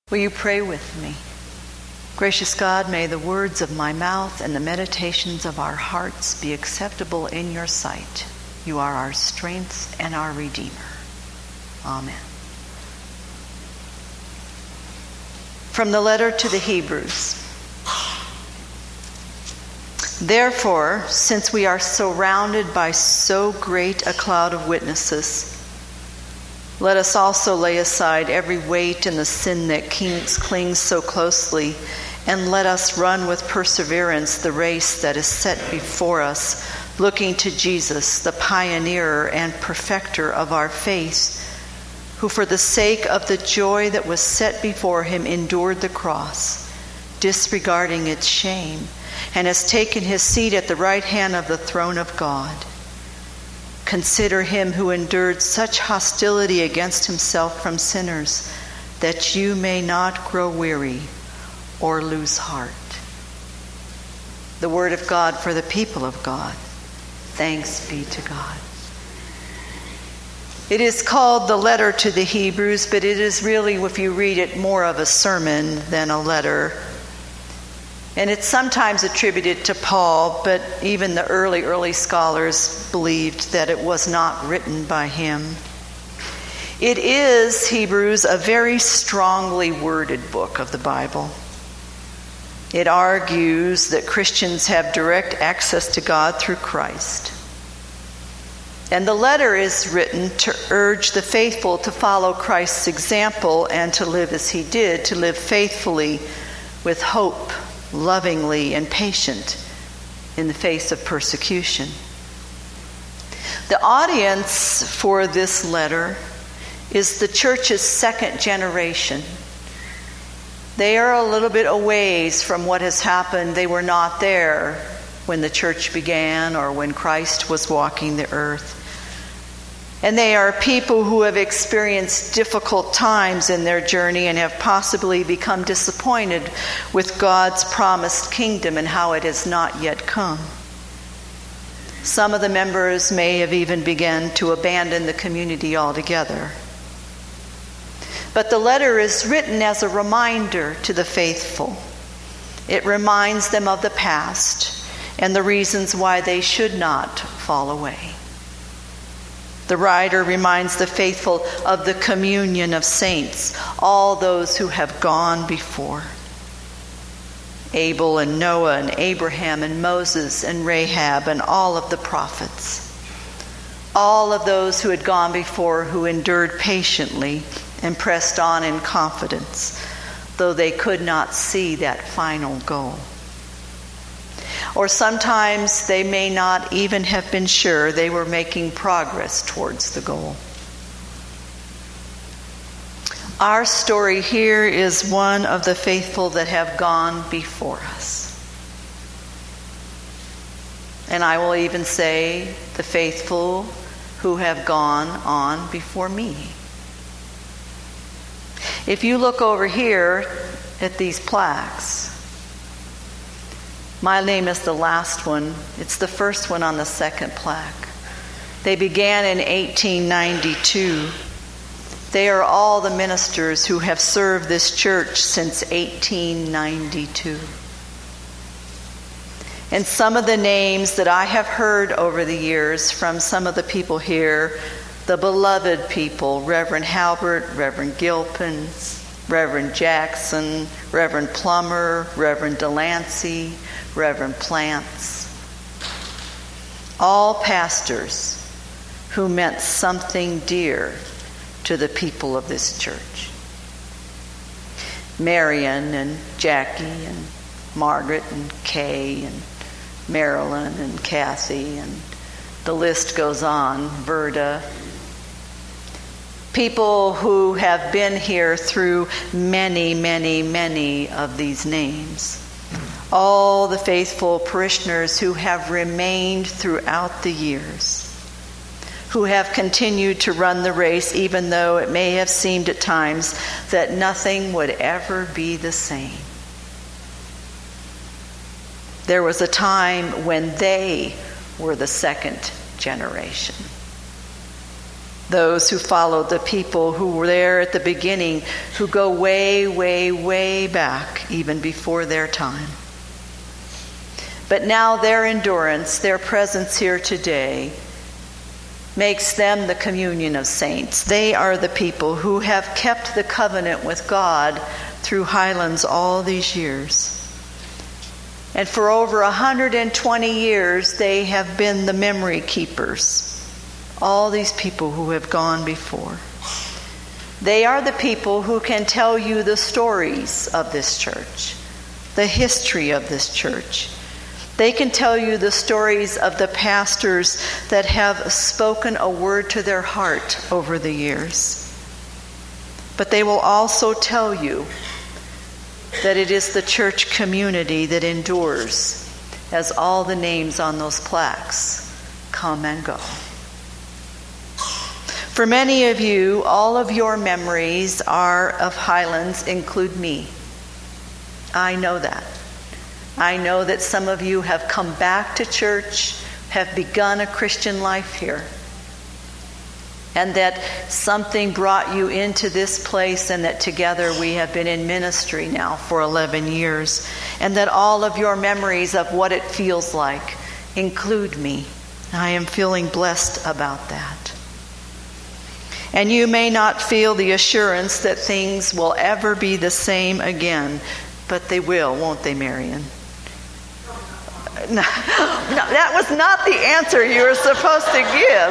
Will you pray with me? Gracious God, may the words of my mouth and the meditations of our hearts be acceptable in your sight. You are our strength and our Redeemer. Amen. From the letter to the Hebrews. Therefore, since we are surrounded by so great a cloud of witnesses, let us also lay aside every weight and the sin that clings so closely, and let us run with perseverance the race that is set before us, looking to Jesus, the pioneer and perfecter of our faith, who for the sake of the joy that was set before him endured the cross, disregarding its shame, and has taken his seat at the right hand of the throne of God. Consider him who endured such hostility against himself from sinners, that you may not grow weary or lose heart. The word of God for the people of God. Thanks be to God. It is called the letter to the Hebrews, but it is really, if you read it, more of a sermon than a letter. And it's sometimes attributed to Paul, but even the early scholars believed that it was not written by him. It is, Hebrews, a very strongly worded book of the Bible. It argues that Christians have direct access to God through Christ. And the letter is written to urge the faithful to follow Christ's example and to live as he did, to live faithfully with hope, lovingly and patient in the face of persecution. The audience for this letter is the church's second generation. They are a little bit a ways from what has happened. They were not there when the church began or when Christ was walking the earth. And they are people who have experienced difficult times in their journey and have possibly become disappointed with God's promised kingdom and how it has not yet come. Some of the members may have even begun to abandon the community altogether. But the letter is written as a reminder to the faithful. It reminds them of the past and the reasons why they should not fall away. The writer reminds the faithful of the communion of saints, all those who have gone before. Abel and Noah and Abraham and Moses and Rahab and all of the prophets. All of those who had gone before, who endured patiently and pressed on in confidence, though they could not see that final goal. Or sometimes they may not even have been sure they were making progress towards the goal. Our story here is one of the faithful that have gone before us. And I will even say the faithful who have gone on before me. If you look over here at these plaques, my name is the last one. It's the first one on the second plaque. They began in 1892. They are all the ministers who have served this church since 1892. And some of the names that I have heard over the years from some of the people here, the beloved people, Reverend Halbert, Reverend Gilpin, Reverend Jackson, Reverend Plummer, Reverend Delancey, Reverend Plants, all pastors who meant something dear to the people of this church. Marion and Jackie and Margaret and Kay and Marilyn and Kathy, and the list goes on, Verda. People who have been here through many, many, many of these names. All the faithful parishioners who have remained throughout the years, who have continued to run the race even though it may have seemed at times that nothing would ever be the same. There was a time when they were the second generation. those who followed the people who were there at the beginning, who go way, way, way back, even before their time. But now their endurance, their presence here today, makes them the communion of saints. They are the people who have kept the covenant with God through Highlands all these years. And for over 120 years, they have been the memory keepers. All these people who have gone before. They are the people who can tell you the stories of this church, the history of this church. They can tell you the stories of the pastors that have spoken a word to their heart over the years. But they will also tell you that it is the church community that endures as all the names on those plaques come and go. For many of you, all of your memories of Highlands include me. I know that. I know that some of you have come back to church, have begun a Christian life here, and that something brought you into this place, and that together we have been in ministry now for 11 years, and that all of your memories of what it feels like include me. I am feeling blessed about that. And you may not feel the assurance that things will ever be the same again, but they will, won't they, Marion? No, that was not the answer you were supposed to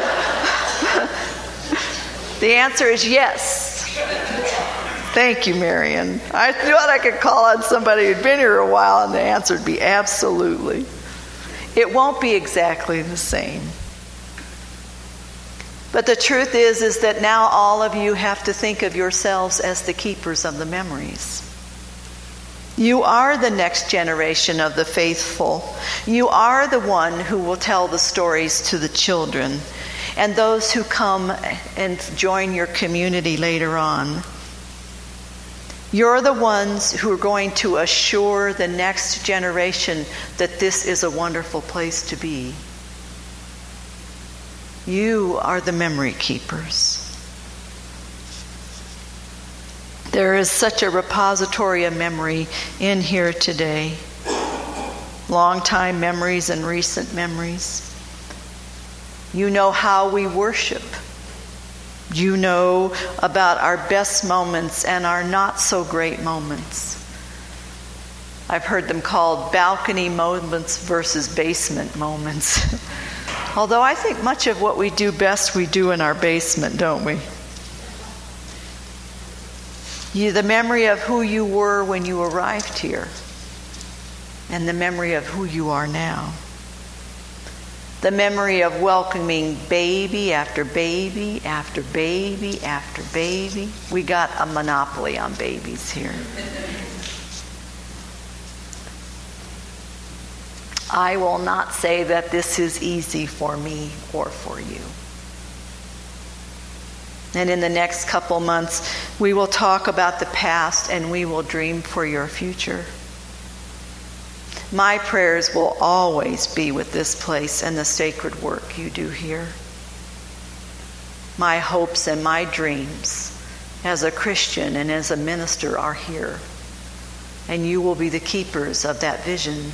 give. The answer is yes. Thank you, Marion. I thought I could call on somebody who'd been here a while, and the answer would be absolutely. It won't be exactly the same. But the truth is that now all of you have to think of yourselves as the keepers of the memories. You are the next generation of the faithful. You are the one who will tell the stories to the children and those who come and join your community later on. You're the ones who are going to assure the next generation that this is a wonderful place to be. You are the memory keepers. There is such a repository of memory in here today. Long-time memories and recent memories. You know how we worship. You know about our best moments and our not so great moments. I've heard them called balcony moments versus basement moments. Although I think much of what we do best we do in our basement, don't we? The memory of who you were when you arrived here, and the memory of who you are now. The memory of welcoming baby after baby after baby after baby. We got a monopoly on babies here. I will not say that this is easy for me or for you. And in the next couple months, we will talk about the past and we will dream for your future. My prayers will always be with this place and the sacred work you do here. My hopes and my dreams as a Christian and as a minister are here. And you will be the keepers of that vision.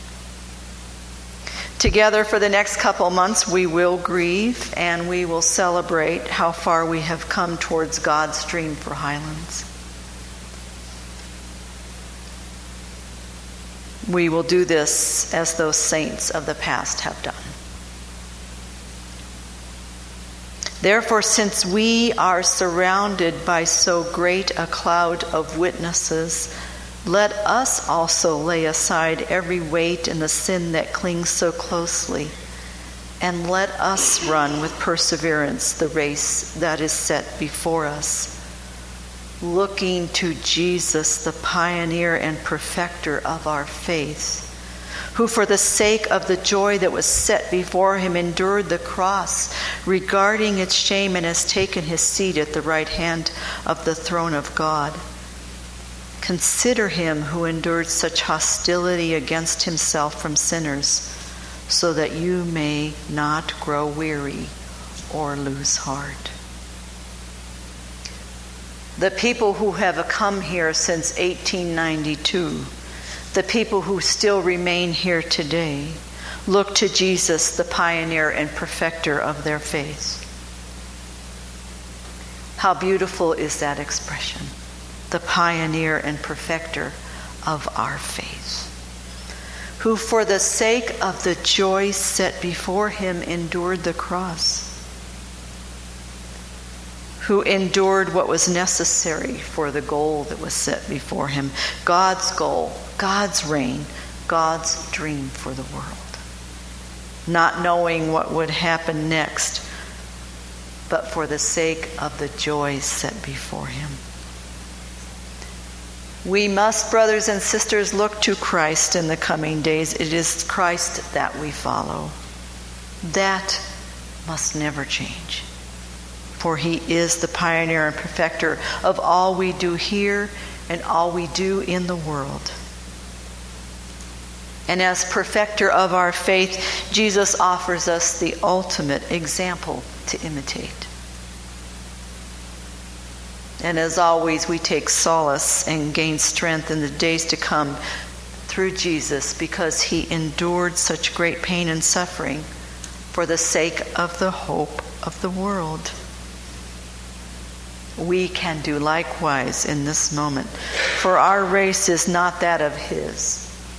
Together for the next couple months, we will grieve and we will celebrate how far we have come towards God's dream for Highlands. We will do this as those saints of the past have done. Therefore, since we are surrounded by so great a cloud of witnesses, let us also lay aside every weight and the sin that clings so closely, and let us run with perseverance the race that is set before us, looking to Jesus, the pioneer and perfecter of our faith, who for the sake of the joy that was set before him endured the cross, regarding its shame, and has taken his seat at the right hand of the throne of God. Consider him who endured such hostility against himself from sinners, so that you may not grow weary or lose heart. the people who have come here since 1892, the people who still remain here today, look to Jesus, the pioneer and perfecter of their faith. How beautiful is that expression, the pioneer and perfecter of our faith, who for the sake of the joy set before him endured the cross, who endured what was necessary for the goal that was set before him, God's goal, God's reign, God's dream for the world, not knowing what would happen next, but for the sake of the joy set before him. We must, brothers and sisters, look to Christ in the coming days. It is Christ that we follow. That must never change, for he is the pioneer and perfecter of all we do here and all we do in the world. And as perfecter of our faith, Jesus offers us the ultimate example to imitate. And as always, we take solace and gain strength in the days to come through Jesus, because he endured such great pain and suffering for the sake of the hope of the world. We can do likewise in this moment, for our race is not that of his.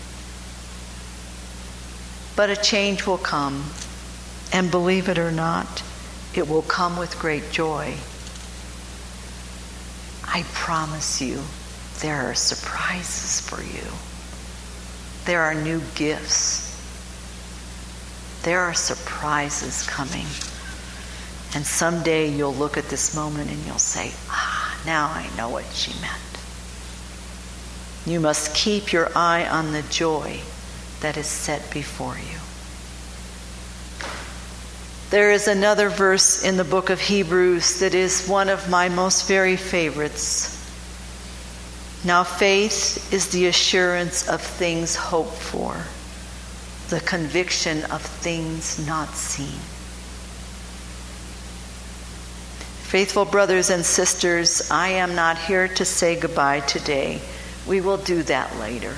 But a change will come, and believe it or not, it will come with great joy. I promise you, there are surprises for you. There are new gifts. There are surprises coming. And someday you'll look at this moment and you'll say, now I know what she meant. You must keep your eye on the joy that is set before you. There is another verse in the book of Hebrews that is one of my most very favorites. Now faith is the assurance of things hoped for, the conviction of things not seen. Faithful brothers and sisters, I am not here to say goodbye today. We will do that later.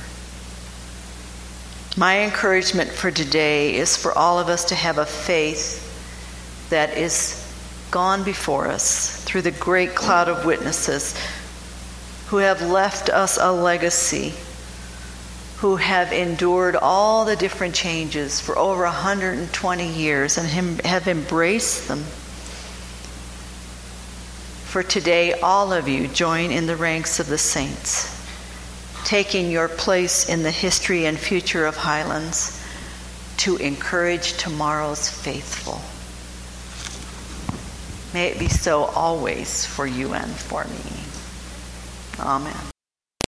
My encouragement for today is for all of us to have a faith that is gone before us through the great cloud of witnesses who have left us a legacy, who have endured all the different changes for over 120 years and have embraced them. For today, all of you join in the ranks of the saints, taking your place in the history and future of Highlands to encourage tomorrow's faithful. May it be so always for you and for me. Amen.